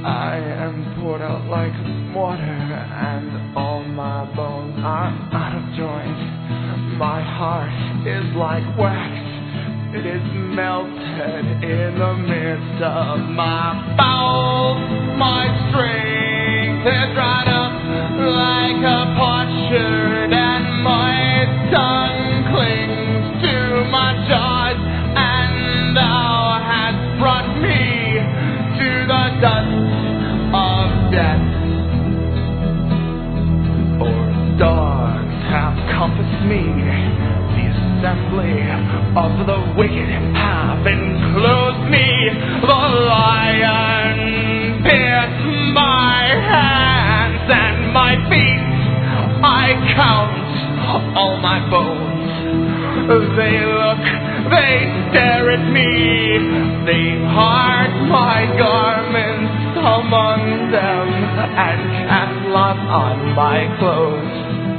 I am poured out like water, and all my bones are out of joint. My heart is like wax, it is melted in the midst of my bowels. My strength is dried up like a potsherd, and my tongue clings to my jaws, and thou hast brought me to the dust of death. Or dogs have compassed me, the assembly of the wicked have enclosed me. The lion pierced my hands and my feet. I count all my bones. They look, they stare at me. They part my garments among them and cast lots on my clothes.